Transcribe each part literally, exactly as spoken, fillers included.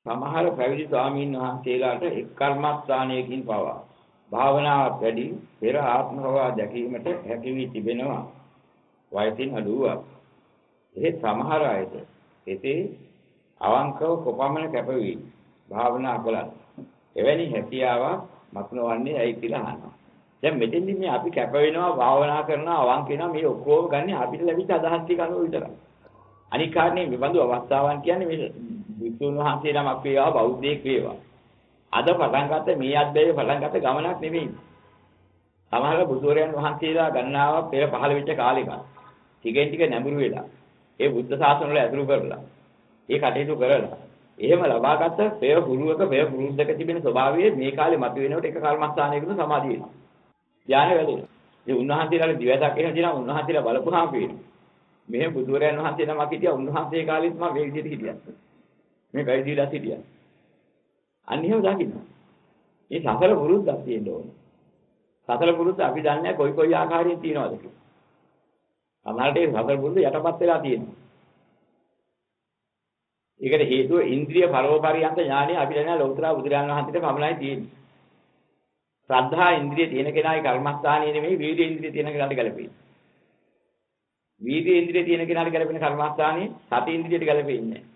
සමහර පැවිදි ස්වාමීන් වහන්සේලාට එක් කර්මස්ථානයකින් පවා භාවනාව වැඩි පෙර ආත්ම භව දැකීමට හැකි වී තිබෙනවා. වයසින් අඩුවා. ඒ සමහර අයට එතේ අවංකව කොපමණ කැපවී භාවනා කළත් එවැනි හැකියාවක් මතුනවන්නේ ඇයි කියලා අහනවා. දැන් මෙතෙන්දි මේ අපි කැප වෙනවා භාවනා කරනවා අවංක වෙනවා මේ ඔක්කොම ගන්න අපිට ලැබිච්ච අදහස් ටික අනුව විතරයි. අනික් කාරණේ මේ බඳු අවස්ථාවන් කියන්නේ මේ විසුණු වහන්සේ නමක් වේවා බෞද්ධයෙක් වේවා. අද පටන් ගත්ත මේ අධ්‍යයනය පටන් ගත්ත ගමනක් නෙවෙයි. සමහර බුදුරයන් වහන්සේලා ගණනාවක් පෙර පහළ වෙච්ච කාලෙක ටිකෙන් ටික නැඹුරු වෙලා ඒ බුද්ධ ශාසන වල ඇතුළු කරලා ඒ කටයුතු කරලා එහෙම ලබාගත්ත පෙර හුරුවක පෙර පුරුද්දක තිබෙන ස්වභාවය මේ කාලේ මතුවෙනකොට එක කර්මස්ථානයකට සමාධිය වෙනවා. ඥාන වැඩෙනවා. ඒ උන්වහන්සේලාගේ දිවසක් එහෙම දිනා උන්වහන්සේලා බලපුවාම පේනවා. මෙහෙම බුදුරයන් වහන්සේ නමක් හිටියා උන්වහන්සේ කාලෙත් මම මේ විදිහට හිටියා. මේ පැවිදිලා හිටියා. අන්න එහෙම දකින්න. මේ සතර පුරුද්දක් තියෙන්න ඕනේ. සතර පුරුද්ද අපි දන්නේ කොයි කොයි ආකාරයෙන් තියනවද කියලා. සමහරට ඒ සතර පුරුද්ද යටපත් වෙලා තියෙනවා. ඒකට හේතුව ඉන්ද්‍රිය පරෝපරියන්ත ඥානෙ අපි දන්නේ ලෞතර බුදුරජාණන් වහන්සේට පමණයි තියෙන්නේ. ශ්‍රද්ධා ඉන්ද්‍රිය තියෙන කෙනායි කර්මස්ථානිය නෙමෙයි වීර්ය ඉන්ද්‍රිය තියෙන කෙනාට ගැලපෙන්නේ. වීර්ය ඉන්ද්‍රිය තියෙන කෙනාට ගැලපෙන කර්මස්ථානිය සති ඉන්ද්‍රියට ගැලපෙන්නේ නැහැ.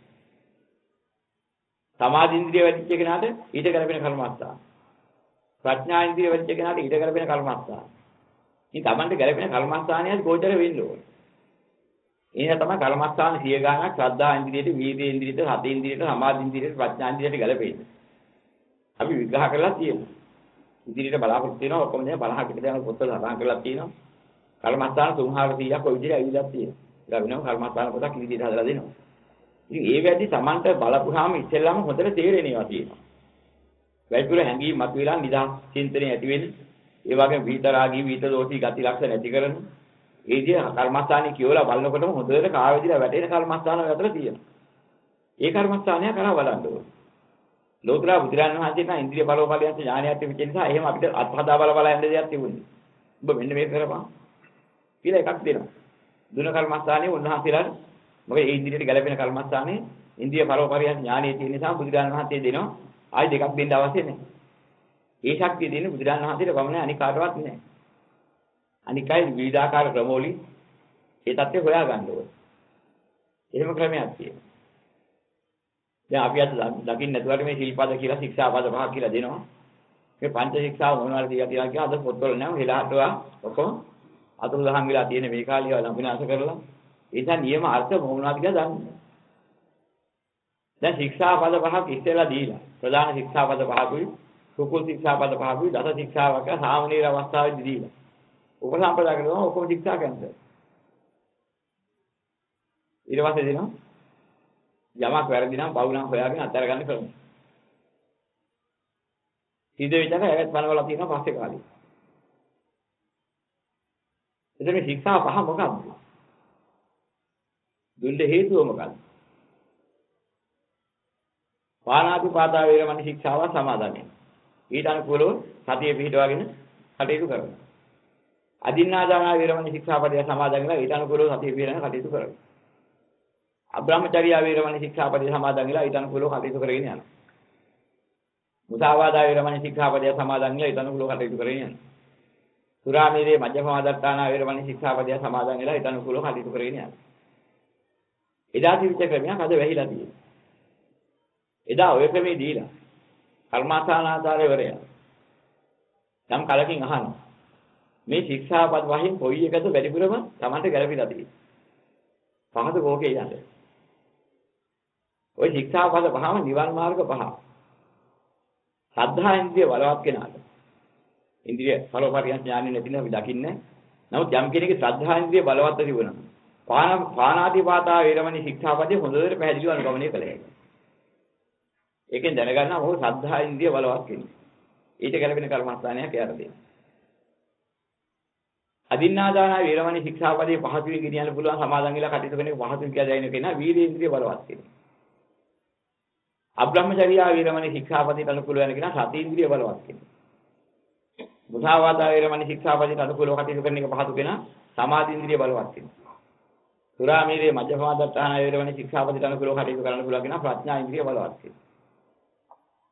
සමාධි ඉන්ද්‍රිය වැඩිච්ච කෙනාට ඊට ගැලපෙන කර්මස්ථාන. ප්‍රඥා ඉන්ද්‍රිය වැඩිච්ච කෙනාට ඊට ගැලපෙන කර්මස්ථාන. ඉතින් Tamante ගැලපෙන කර්මස්ථානියත් ගෝචර වෙන්න ඕනේ. එහෙනම් තමයි කර්මස්ථාන සිය ගානක් ශ්‍රද්ධා ඉන්ද්‍රියට, වීර්ය ඉන්ද්‍රියට, සති ඉන්ද්‍රියට, සමාධි ඉන්ද්‍රියට, ප්‍රඥා ඉන්ද්‍රියට ගැලපෙන්නේ. අපි විග්‍රහ කරලා තියෙනවා. ඉදිරියට බලාපොරොත්තු වෙනවා ඔක්කොම දැන් බලහකට යන පොත සඳහන් කරලා තියෙනවා. කර්මස්ථාන තුන්හාරසීයක් ඔය විදිහට ඇවිල්ලා තියෙනවා. ඒක වෙනම කර්මස්ථාන පොතක් ඉදිරියට හදලා දෙනවා. ඉතින් ඒ වැඩි Tamante බලපුවාම ඉස්සෙල්ලාම හොඳට තේරෙනවා තියෙනවා. වැයිතුල හැංගී මතුවලා නිදා චින්තනය ඇති වෙන්නේ. ඒ වගේම විතරාගී විතදෝෂී ගති ලක්ෂණ ඇති කරන. ඒ විදිහ කර්මස්ථානේ කියවලා බලනකොටම හොඳට කාවැදිලා වැටෙන කර්මස්ථාන අතර තියෙනවා. ඒ කර්මස්ථානය කරා බලන්න ඕනේ. ලෝතර බුදුරන් වහන්සේට ඉන්ද්‍රිය බලෝපලියන්ත ඥානයක් තිබෙච්ච නිසා එහෙම අපිට අත්හදා බල බල යන්න දෙයක් තිබුණේ. ඔබ මෙන්න මේක කරපන්. කියලා එකක් දෙනවා. දුන කර්මස්ථානේ උන්වහන්සේලාට මොකද ඒ ඉන්ද්‍රියට ගැලපෙන කර්මස්ථානේ ඉන්ද්‍රිය බලෝපලියන්ත ඥානයේ තියෙන නිසා බුදුරන් වහන්සේ දෙනවා. ආයි දෙකක් දෙන්න අවශ්‍ය නැහැ. ඒ ශක්තිය දෙන්නේ බුදුරන් වහන්සේට පමණයි අනික කාටවත් නැහැ. අනිකයි විවිධාකාර ක්‍රමවලින් ඒ தත්ත්වය හොයා ගන්න ඕනේ. එහෙම ක්‍රමයක් තියෙනවා. දැන් අපි අද දකින්න නැතුවට මේ සිල්පද කියලා ශික්ෂාපද පහක් කියලා දෙනවා. මේ පංච ශික්ෂාව මොනවද කියලා කියලා අද පොත්වල නෑ හෙලහටවා ඔක්කොම අතුරුදහන් වෙලා තියෙන මේ කාලිය ලම්පිනාශ කරලා ඒ නිසා නියම අර්ථ මොනවද කියලා දන්නේ. දැන් ශික්ෂාපද පහක් ඉස්සෙල්ලා දීලා ප්‍රධාන ශික්ෂාපද පහකුයි සුකුල් ශික්ෂාපද පහකුයි දස ශික්ෂාවක සාමනීර අවස්ථාවේදී දීලා උපසම්පදා කරනවා ඔක්කොම ශික්ෂා කැන්සල්. ඊට පස්සේ දෙනවා යමක් වැරදි නම් පව් නම් හොයාගෙන අත්හැර ගන්න ක්‍රම. සිද්ධ වෙච්ච එක ඇවත් බලවලා තියෙනවා පස්සේ කාලේ. එතන මේ ශික්ෂා පහ මොකක්ද? දුන්න හේතුව මොකක්ද? පාණාතිපාතා වේරමණී ශික්ෂාව සමාදන් වෙනවා. ඊට අනුකූලව සතිය පිහිටවාගෙන කටයුතු කරනවා. අදින්නාදාන වේරමණී ශික්ෂාපදය සමාදන් වෙලා ඊට අනුකූලව සතිය පිහිටගෙන කටයුතු කරනවා. අබ්‍රාහ්මචර්ය වේරමණී ශික්ෂාපදය සමාදන් වෙලා ඊට අනුකූලව කටයුතු කරගෙන යනවා. මුසාවාදා වේරමණී ශික්ෂාපදය සමාදන් වෙලා ඊට අනුකූලව කටයුතු කරගෙන යනවා. සුරාමේරේ මජ්ජපමාදත්තාන වේරමණී ශික්ෂාපදය සමාදන් වෙලා ඊට අනුකූලව කටයුතු කරගෙන යනවා. එදා තිබිච්ච ක්‍රමයක් අද වැහිලා තියෙනවා. එදා ඔය ක්‍රමේ දීලා කර්මාසනාදාරේ වරය. නම් කලකින් අහනවා. මේ ශික්ෂාපද වහින් කොයි එකද වැඩිපුරම Tamante ගැලපිලා තියෙන්නේ? පහද කෝකේ යන්නේ. ওই ශික්ෂාපද පහම නිවන් මාර්ග පහ. සද්ධා ඉන්ද්‍රිය බලවත් කෙනාට. ඉන්ද්‍රිය පරෝපරියන් ඥානෙ නැතිනම් අපි දකින්නේ. නමුත් යම් කෙනෙකුගේ ශ්‍රද්ධා ඉන්ද්‍රිය බලවත් තිබුණා. පාන පානාතිපාතා වේරමණී ශික්ෂාපදේ හොඳට පැහැදිලිව අනුගමනය කළේ. ඒකෙන් දැනගන්නවා ඔහු ශ්‍රද්ධා ඉන්ද්‍රිය බලවත් කෙනෙක්. ඊට ගැලපෙන කර්මස්ථානයක් යාර දෙන්න. අදින්නාදාන වේරමණී ශික්ෂාපදේ පහසුවෙන් ගෙනියන්න පුළුවන් සමාදන් වෙලා කටයුතු කරන පහසුවෙන් කියලා දැනෙන කෙනා වීර්ය ඉන්ද්‍රිය බලවත් කෙනෙක්. අබ්‍රහ්මචර්ය වේරමණී ශික්ෂාපදේ අනුකූල වෙන කෙනා සති ඉන්ද්‍රිය බලවත් කෙනෙක්. මුසාවාදා වේරමණී ශික්ෂාපදේ අනුකූලව කටයුතු කරන එක පහසු කෙනා සමාධි ඉන්ද්‍රිය බලවත් කෙනෙක්. සුරාමේරේ මජ්ජපමාදත්තාන වේරමණී ශික්ෂාපදේ අනුකූලව කටයුතු කරන්න පුළුවන් කෙනා ප්‍රඥා ඉන්ද්‍රිය බලවත් කෙනෙක්.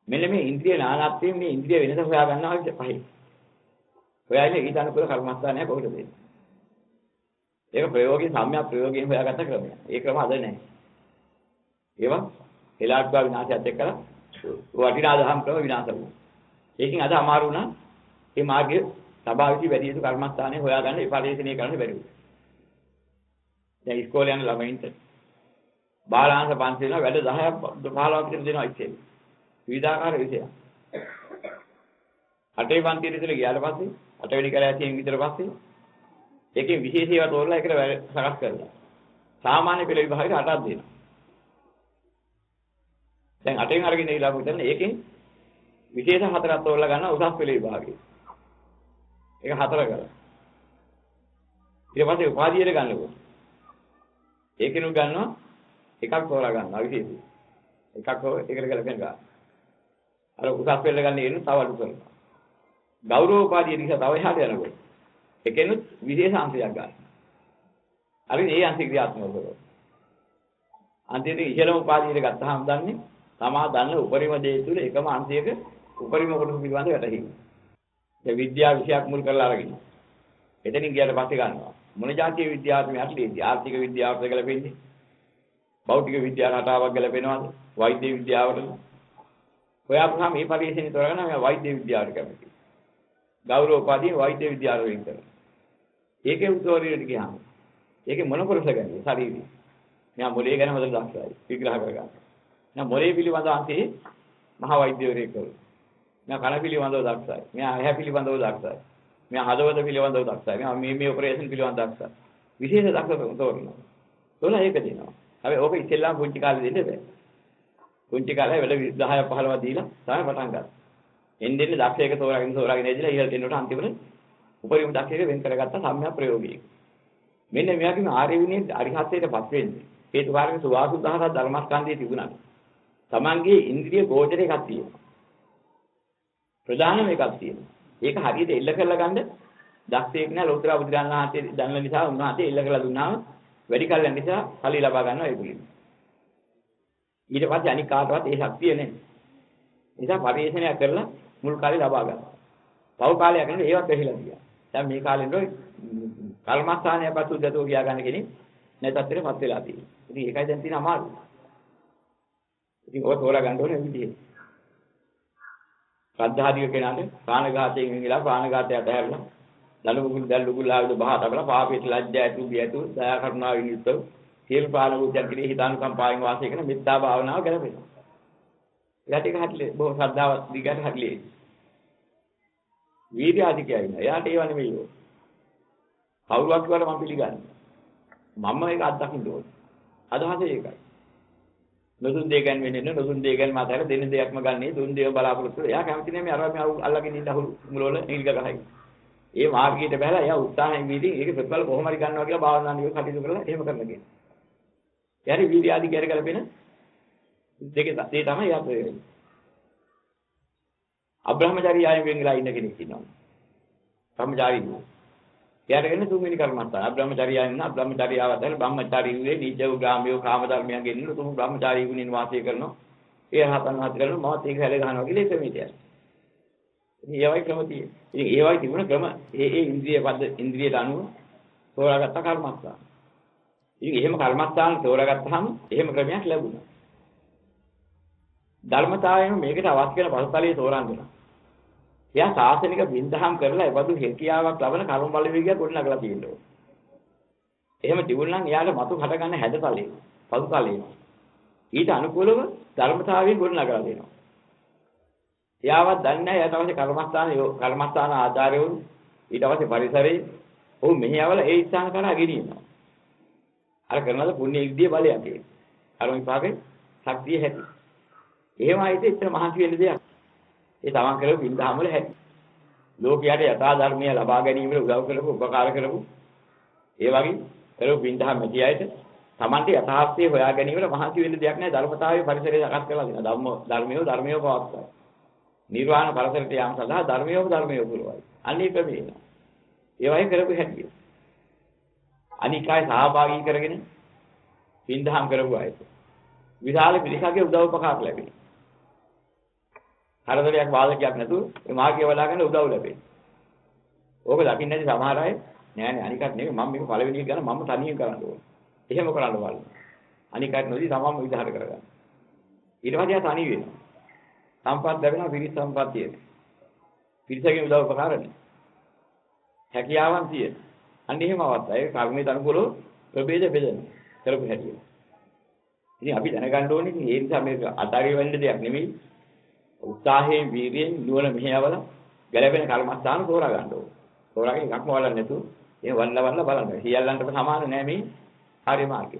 මෙන්න මේ ඉන්ද්‍රිය නානත්වයෙන් මේ ඉන්ද්‍රිය වෙනස හොයා ගන්නවා විදිහ පහයි. හොයාගෙන ඊට අනුකූල කර්මස්ථානයක් කොහෙද දෙන්නේ? ඒක ප්‍රයෝගයෙන් සම්‍යක් ප්‍රයෝගයෙන් හොයාගත්ත ක්‍රමයක්. ඒ ක්‍රම අද නැහැ. ඒවා එලාට්වා විනාශයත් එක්කලා වටිනා දහම් ක්‍රම විනාශ වුණා. ඒකෙන් අද අමාරු වුණා මේ මාර්ගයේ සබාවිති වැඩි යුතු කර්මස්ථානේ හොයාගන්න ඒ පරිශ්‍රණය කරන්න බැරි වුණා. දැන් ඉස්කෝලේ යන ළමයින්ට බාලාංශ පන්තිල වැඩ දහයක් පහළොවක් විතර දෙනවා ඉතින්. විවිධාකාර විෂය. අටේ පන්තියේ ඉඳලා ගියාට පස්සේ අටවෙනි කලයන් විතර පස්සේ ඒකේ විශේෂ ඒවා තෝරලා ඒකට සකස් කරලා. සාමාන්‍ය පෙළ විභාගයට අටක් දෙනවා. දැන් අටෙන් අරගෙන ඉලා පුතන ඒකෙන් විශේෂ හතරක් තෝරලා ගන්න උසස් පෙළ විභාගේ. ඒක හතර කරා. ඊට පස්සේ උපාධියට ගන්නකොට ඒකිනු ගන්නවා එකක් තෝරා ගන්නවා විශේෂයි. එකක් හෝ ඒකට ගලපෙන ගන්න. අර උසස් පෙළ ගන්න ඉන්න තව අඩු කරනවා. ගෞරව උපාධිය නිසා තව එහාට යනකොට ඒකෙනුත් විශේෂ අංශයක් ගන්න. අර ඒ අංශ ක්‍රියාත්මක කරනවා. අන්තිමට ඉහළම උපාධියට ගත්තාම දන්නේ තමා දන්න උපරිම දේ තුල එකම අංශයක උපරිම කොටස පිළිබඳව වැටහීම. ඒ විද්‍යාව විෂයක් මුල් කරලා අරගෙන. එතනින් ගියාට පස්සේ ගන්නවා. මොන જાතිය විද්‍යාවට මේ අట్లේදී ආර්ථික විද්‍යාවට ගැලපෙන්නේ? භෞතික විද්‍යාව රටාවක් ගැලපෙනවද? වෛද්‍ය විද්‍යාවට. ඔයාපුවාම මේ පරිශ්‍රණය තෝරගෙන මම වෛද්‍ය විද්‍යාවට කැමතියි. ගෞරව උපාධිය වෛද්‍ය විද්‍යාවට වෙන් කරනවා. ඒකේ උතෝරියට ගියාම ඒකේ මොන කොටස ගන්නේ? ශරීරය. මෙයා මොලේ ගැන හොඳට දක්ෂයි. විග්‍රහ කරගන්න. මෙයා මොලේ පිළිබඳ අංශේ මහා වෛද්‍යවරයෙක් කරු. මෙයා කන පිළිබඳව දක්ෂයි. මෙයා ඇහැ පිළිබඳව දක්ෂයි. මෙයා හදවත පිළිබඳව දක්ෂයි. මෙයා මේ මේ ඔපරේෂන් පිළිබඳව දක්ෂයි. විශේෂ දක්ෂකම් තෝරනවා. තෝරලා ඒක දෙනවා. හැබැයි ඕක ඉස්සෙල්ලාම පුංචි කාලේ දෙන්න බෑ. පුංචි කාලේ වැඩ දහය පහළොව දීලා තමයි පටන් ගන්න. එන්නේ එන්නේ දක්ෂයක තෝරාගෙන තෝරාගෙන ඉඳලා ඊළඟට එනකොට අන්තිමට උපරිම දක්ෂයක වෙන් කරගත්ත සම්‍යක් ප්‍රයෝගික. මෙන්න මෙයාගේ ආර්ය විනයේ අරිහත්ත්වයටපත් වෙන්නේ. හේතු කාරක සුවාසුද්ධහත ධර්මස්කන්ධයේ තිබුණා. තමන්ගේ ඉන්ද්‍රිය ගෝචර එකක් තියෙනවා. ප්‍රධානම එකක් තියෙනවා. ඒක හරියට එල්ල කරලා ගන්න දක්ෂයෙක් නෑ ලෝතර බුදුරණන් වහන්සේ දන්න නිසා උන්වහන්සේ එල්ල කරලා දුන්නාම වැඩි කල් යන නිසා ඵලී ලබා ගන්නවා ඒගොල්ලෝ. ඊට පස්සේ අනික් කාටවත් ඒ ශක්තිය නැහැ. නිසා පරිශ්‍රණය කරලා මුල් කාලේ ලබා ගන්නවා. පව කාලයක් යනකොට ඒවත් වෙහිලා ගියා. දැන් මේ කාලෙන් රොයි කර්මස්ථානය පසුදතෝ කියා ගන්න කෙනෙක් නැතත්තරපත් වෙලා තියෙනවා. ඉතින් ඒකයි දැන් තියෙන අමාරුව. ඉතින් ඔය තෝරා ගන්න ඕනේ විදිහේ. ශ්‍රද්ධාධික කෙනාට ප්‍රාණඝාතයෙන් වෙලා ප්‍රාණඝාතයට ඇහැරලා දලුගුල් දලුගුල් ආවිද බහ තබලා පාපේට ලැජ්ජා ඇතු බියතු දයා කරුණා විනියුක්තව සියලු ප්‍රාණභූතයන් කෙරෙහි හිතානුකම්පාවෙන් වාසය කරන මෙත්තා භාවනාව කරපෙනවා. එයාට ඒක හරිලේ බොහෝ ශ්‍රද්ධාව දිගට හරිලේ. වීර්ය අධිකයි නේ. එයාට ඒව නෙමෙයි ඕක. කවුරුවක් කියවල මම පිළිගන්නේ. මම ඒක අත්දකින්න ඕනේ. අදහස ඒකයි. නොදුන් දෙය ගැන වෙන්නේ නෙවෙයි නොදුන් දෙය ගැන මාතර දෙන්න දෙයක්ම ගන්නේ දුන් දේව බලාපොරොත්තු. එයා කැමති නෑ මේ අරවා මේ අල්ලගෙන ඉන්න අහුරු මුලවල නිල්ග ගහයි. ඒ මාර්ගයට බැලලා එයා උත්සාහයෙන් වීදී ඒක ප්‍රතිඵල කොහොම හරි ගන්නවා කියලා භාවනා නියම කටයුතු කරලා එහෙම කරන්න කියන. යාරි වීර්ය ආදී කැර කරපෙන දෙකේ තේ තමයි යා ප්‍රයෝජන. අබ්‍රහ්මචාරී ආයෙන් වෙන්ලා ඉන්න කෙනෙක් ඉන්නවා. බ්‍රහ්මචාරී නේ. එයාට කියන්නේ තුන්වෙනි කර්මස්ථාන. අබ්‍රහ්මචාරී ආයෙන් ඉන්න අබ්‍රහ්මචාරී ආවතල බ්‍රහ්මචාරී වූයේ නීචව ගාමියෝ කාම ධර්මයන්ගෙන් ඉන්න තුන් බ්‍රහ්මචාරී ගුණින් වාසය කරනවා. ඒ හතන් හත කරනවා මමත් ඒක හැල ගන්නවා කියලා ඒක මේ තියන්නේ. ඉතින් ඒවයි ක්‍රම තියෙන්නේ. ඉතින් ඒවයි තිබුණ ක්‍රම ඒ ඒ ඉන්ද්‍රිය පද ඉන්ද්‍රියට අනුව තෝරාගත්ත කර්මස්ථාන. ඉතින් එහෙම කර්මස්ථාන තෝරාගත්තාම එහෙම ක්‍රමයක් ලැබුණා. ධර්මතාවයෙන් මේකට අවශ්‍ය කරන පසුතලයේ තෝරන්න වෙනවා. එයා සාසනික බින්දහම් කරලා ඒබඳු හැකියාවක් ලබන කර්ම බලවේගයක් ගොඩනගලා තියෙනවා. එහෙම තිබුණා නම් එයාට මතු හටගන්න හැඩතලේ පසුතලයේ ඊට අනුකූලව ධර්මතාවයෙන් ගොඩනගලා දෙනවා. එයාවත් දන්නේ නැහැ එයාට අවශ්‍ය කර්මස්ථාන කර්මස්ථාන ආධාරය වුන් ඊට අවශ්‍ය පරිසරයේ ඔහු මෙහිවල ඒ ස්ථාන කරා ගෙනියනවා. අර කරනද පුණ්‍ය ඉද්ධිය බලයක් ඒ. අර විපාකේ ශක්තිය හැටි. එහෙම ආයිත් ඉතන මහන්සි වෙන්න දෙයක්. ඒ තමන් කරපු බින්දහම වල හැටි. ලෝකයට යථා ධර්මය ලබා ගැනීමට උදව් කරපු උපකාර කරපු ඒ වගේ කරපු බින්දහම මෙතියයිට තමන්ට යථාර්ථය හොයා ගැනීමට මහන්සි වෙන්න දෙයක් නැහැ. ධර්මතාවයේ පරිසරය සකස් කරලා දෙනවා. ධම්ම ධර්මියෝ ධර්මියෝ පවත්තා. නිර්වාණ පරතරයට යාම සඳහා ධර්මියෝ ධර්මියෝ පුරවයි. අනිත් ප්‍රමේය. ඒ වගේ කරපු හැටි. අනිකාය සහභාගී කරගෙන බින්දහම් කරපු අය. විශාල පිළිසකගේ උදව් උපකාර ලැබෙනවා. හතරදරයක් වාදකයක් නැතුව මේ මාර්ගය වඩාගෙන උදව් ලැබෙයි. ඕක දකින්න නැති සමහර අය නෑ නෑ අනිකට නෙමෙයි මම මේක පළවෙනි එක ගන්න මම තනියෙන් කරන්න ඕනේ. එහෙම කරන්න බලන්න. අනිකට නොදී තමම විදහාර කරගන්න. ඊට පස්සේ ආ තනි වෙනවා. සම්පත් ලැබෙනවා පිරිස් සම්පත්තිය. පිරිසකින් උදව් උපකාරනේ. හැකියාවන් තියෙන. අන්න එහෙම අවස්ථාවේ කර්මයේ අනුකූලව ප්‍රභේද බෙදෙනවා. කරපු හැටි. ඉතින් අපි දැනගන්න ඕනේ ඉතින් ඒ නිසා මේක අතාරිය වෙන්න දෙයක් නෙමෙයි. උත්සාහයෙන් වීර්යයෙන් නුවණ මෙහෙයවල ගැළපෙන කර්මස්ථාන තෝරා ගන්න ඕනේ. තෝරාගෙන එකක්ම වලන්න නැතුව ඒ වල්ලා වල්ලා බලන්න. සියල්ලන්ටම සමාන නෑ මේ ආර්ය මාර්ගය.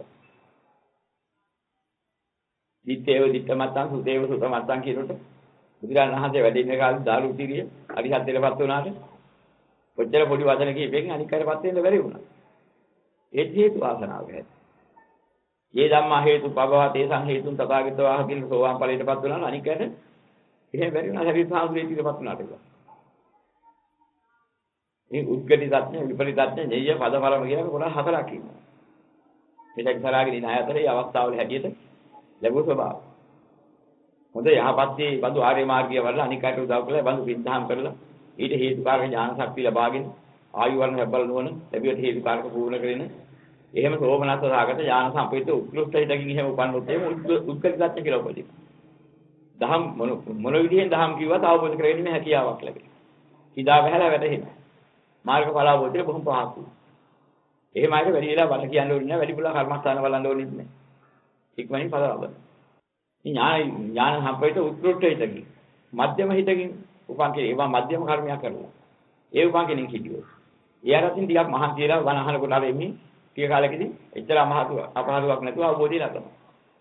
දිත්තේව දිත්ත මත්තං සුතේව සුත මත්තං කියනකොට බුදුරජාණන් වහන්සේ වැඩ ඉන්න කාලේ දාරුතිරිය අරිහත්ත්වයටපත් වුණාට කොච්චර පොඩි වචන කීපකින් අනික් අයටපත් වෙන්න බැරි වුණා. ඒ හේතු වාසනාව ගැන. මේ ධම්මා හේතු පබවා තේසං හේතුන් තථාගතෝ ආහ කියන සෝවාන් ඵලයටපත් වුණා අනික් අයට එහෙම බැරි වුණා. හැබැයි සාහෘදේ ඊටපත් වුණාට ඒක. මේ උද්ගතිසත්‍ය විපරිතත්‍ය ඤෙය්‍ය පදපරම කියන කොටස් හතරක් ඉන්නවා. මේක ඉස්සරහගෙන ඉන අය අතරේ අවස්ථාවල හැටියට ලැබුව ස්වභාවය. හොඳ යහපත්දී බඳු ආර්ය මාර්ගය වල අනික් අයට උදව් කළා බඳු පින්දහම් කරලා ඊට හේතුකාරක ඥාන ශක්තිය ලබාගෙන ආයු වර්ණ හැබල් නොවන ලැබියට හේතුකාරක පූර්ණ කරගෙන එහෙම සෝමනස්ස සාගත ඥාන සම්ප්‍රයුක්ත උත්කෘෂ්ඨ හිතකින් එහෙම උපන්නොත් එහෙම උද්ගතිසත්‍ය කියලා උපදින. දහම් මොන මොන විදිහෙන් දහම් කිව්වත් අවබෝධ කරගැනීමේ හැකියාවක් ලැබෙනවා. හිතා බහැලා වැටහෙන. මාර්ගඵල අවබෝධය බොහොම පහසුයි. එහෙම ආයෙත් වැඩි වෙලා බල කියන්න ඕනේ නැහැ. වැඩි පුළා කර්මස්ථාන බලන්න ඕනේ නැහැ. ඉක්මනින් පද ලබන. ඥාන ඥාන සම්ප්‍රයුක්ත උත්කෘෂ්ඨ හිතකින් මධ්‍යම හිතකින් උපන් කෙරේ ඒවා මධ්‍යම කර්මයක් කරලා. ඒ උපන් කෙනෙක් හිටියෝ. එයාටත් ටිකක් මහන් කියලා වන අහනකොට අර එන්නේ ටික කාලෙකදී එච්චර අමහතු අපහසුයක් නැතුව අවබෝධය ලබනවා.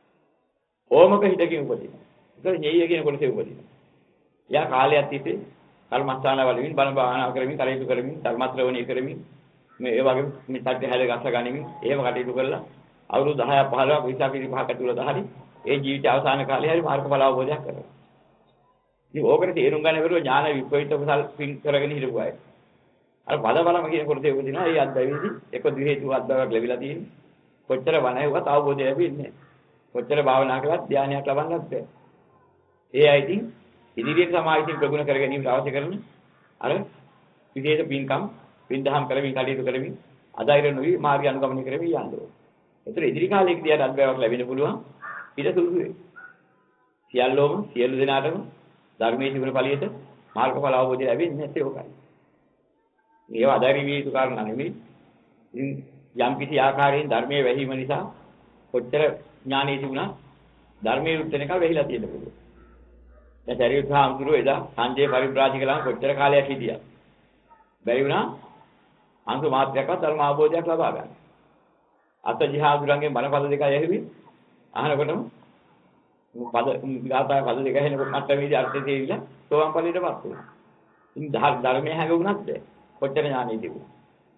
ඕමක හිතකින් උපදින. ඒක ඤෙය්‍ය කියන කොටසේ උපදින. එයා කාලයක් තිස්සේ කර්මස්ථාන වලින් බණ භාවනා කරමින් කටයුතු කරමින් ධර්මත්‍රවණී කරමින් මේ ඒ වගේ මේ සත්‍ය හැල ගස ගනිමින් එහෙම කටයුතු කරලා අවුරුදු දහයක් පහළොවක් විසා පිළිපහක ඇතුළත හරි ඒ ජීවිත අවසාන කාලේ හරි මාර්ගඵල අවබෝධයක් කරගන්නවා. ඉතින් ඕකට තේරුම් ගන්න බැරුව ඥාන විපරිත කුසල් පින් කරගෙන හිටපු අය. අර බල බලම කියන කොටසේ උපදිනවා. ඒ අද්දැවීදී එක දි හේතු අද්දාවක් ලැබිලා තියෙන්නේ. කොච්චර වණයුවත් අවබෝධය ලැබෙන්නේ නැහැ. කොච්චර භාවනා කළත් ධානයක් ලබන්නත් බැහැ. ඒ අයිතින් ඉදිරියට සමාජයෙන් ප්‍රගුණ කර ගැනීමට අවශ්‍ය කරන අර විශේෂ පින්කම් පින්දහම් කරමින් කටයුතු කරමින් අධෛර්ය නොවි මාර්ගය අනුගමනය කරමින් යන්න ඕනේ. ඒතර ඉදිරි කාලයකදී අර අද්භවයක් ලැබෙන්න පුළුවන් ඊට සුදුසුයි. සියල්ලෝම සියලු දෙනාටම ධර්මයේ තිබුණ ඵලියට මාර්ගඵල අවබෝධය ලැබෙන්නේ නැත්තේ ඕකයි. මේවා අධෛර්ය විය යුතු කාරණා නෙමෙයි. ඉතින් යම් කිසි ආකාරයෙන් ධර්මයේ වැහිම නිසා කොච්චර ඥානෙ තිබුණා ධර්මයේ උත්තර එක වෙහිලා තියෙන්න පුළුවන්. දැන් ශරීර සාම්තුරු එදා සංජය පරිබ්‍රාජිකලම කොච්චර කාලයක් හිටියා. බැරි වුණා අංශ මාත්‍රයක්වත් ධර්ම අවබෝධයක් ලබා ගන්න. අත ජිහාදුරන්ගේ බණපද දෙකයි ඇහුවේ. අහනකොටම පද ගාථා පද දෙක ඇහෙනකොට මට්ටමේදී අර්ථය තේරිලා සෝවාන් ඵලයටපත් වුණා. ඉතින් ධර්මයේ හැඟුණත් බෑ. කොච්චර ඥානෙ තිබුණා.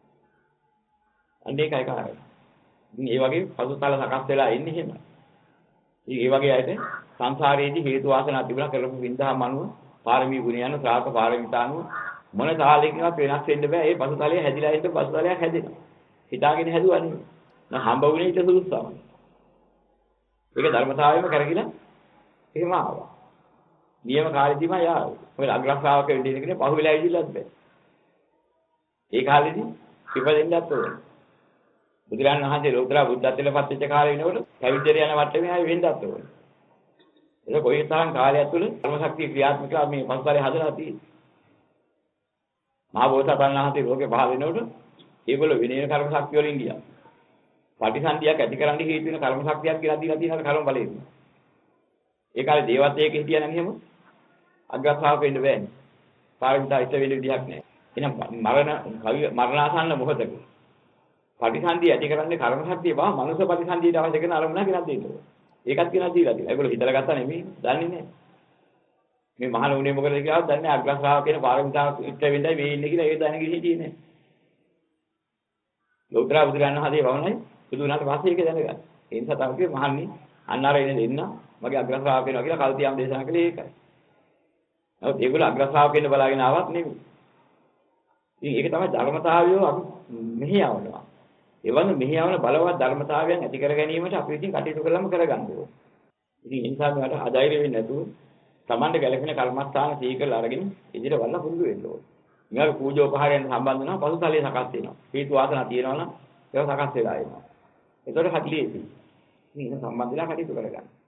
අන්න ඒකයි කාරණා. ඉතින් ඒ වගේ පසුතල සකස් වෙලා ඉන්නේ එහෙම. ඉතින් ඒ වගේ අයට සංසාරයේදී හේතු වාසනා තිබුණා කරපු විඳහම අනුව පාරමී ගුණ යන ශ්‍රාවක පාරමිතානුව මොන තාලයකින්වත් වෙනස් වෙන්න බෑ. ඒ පසුතලයේ හැදිලා ඉන්න පසුතලයක් හැදෙනවා. හිතාගෙන හැදුවා නෙමෙයි. නම් හම්බ වුණේ ඊට සුදුසුම. ඒක ධර්මතාවයම කරගිලා එහෙම ආවා. නියම කාලෙදිම යාවි. මොකද අග්‍ර ශ්‍රාවක වෙන්න ඉන්න කෙනේ පහුවෙලා ඉදිරියලත් බෑ. ඒ කාලෙදි ඉපදෙන්නත් ඕනේ. බුදුරන් වහන්සේ ලෝතර බුද්ධත්වයට පත් වෙච්ච කාලේ වෙනකොට පැවිද්දට යන වට්ටමේ ආයෙ වෙන්නත් ඕනේ. ඒක කොයි තරම් කාලයක් තුළ කර්ම ශක්තිය ක්‍රියාත්මක මේ පසුතලයේ හදලා තියෙන්නේ. මහා බෝසතාණන් වහන්සේ ලෝකේ පහළ වෙනකොට ඒගොල්ලෝ විනය කර්ම ශක්තිය වලින් ගියා. පටිසන්ධියක් ඇති කරන්න හේතු වෙන කර්ම ශක්තියක් කියලා දීලා තියෙන කර්ම බලයෙන්. ඒ කාලේ දේවත්වයක හිටියා නම් එහෙම අග්‍ර ශ්‍රාවක වෙන්න බෑනේ. පාරමිතා ඉෂ්ට වෙන්න විදිහක් නැහැ. එහෙනම් මරණ මරණාසන්න මොහොතක පටිසන්ධිය ඇති කරන්නේ කර්ම ශක්තිය බව මනුෂ්‍ය පටිසන්ධියට අවශ්‍ය කරන අරමුණ ගෙනත් දෙන්න ඕනේ. ඒකත් ගෙනත් දීලා තියෙනවා. ඒගොල්ලෝ හිතලා ගත්තා නෙමෙයි, දන්නේ නැහැ. මේ මහණ උනේ මොකද කියලා දන්නේ නැහැ. අග්‍ර ශ්‍රාවක කියන පාරමිතා ඉෂ්ට වෙන්නයි මේ ඉන්නේ කියලා ඒ දැනගෙන හිටියේ නැහැ. ලෝතර බුදුරණන් හදේ වවණයි බුදු වුණාට පස්සේ ඒක දැනගන්න. ඒ නිසා තමයි මහන්නේ අන්නාර එන්නේ දෙන්න මගේ අග්‍ර ශ්‍රාවක වෙනවා කියලා කල්තියම් දේශනා කළේ ඒකයි. නමුත් ඒගොල්ලෝ අග්‍ර ශ්‍රාවක වෙන්න බලාගෙන ආවත් නෙමෙයි. ඉතින් ඒක තමයි ධර්මතාවය අපි මෙහි යවනවා. ඒ වගේ මෙහි යවන බලවත් ධර්මතාවයන් ඇති කර ගැනීමට අපි ඉතින් කටයුතු කළාම කරගන්න ඕනේ. ඉතින් ඒ නිසා මේකට අධෛර්ය වෙන්නේ නැතුව Tamante ගැලපෙන කර්මස්ථාන සීකරලා අරගෙන ඉදිරියට වල්ලා පුරුදු වෙන්න ඕනේ. මේවා පූජෝපහාරයෙන් සම්බන්ධ වෙනවා පසුතලයේ සකස් වෙනවා. හේතු වාසනා තියෙනවා නම් ඒවා සකස් වෙලා එනවා. ඒතකොට හදිලියේදී මේ සම්බන්ධලා කටයුතු කරගන්න.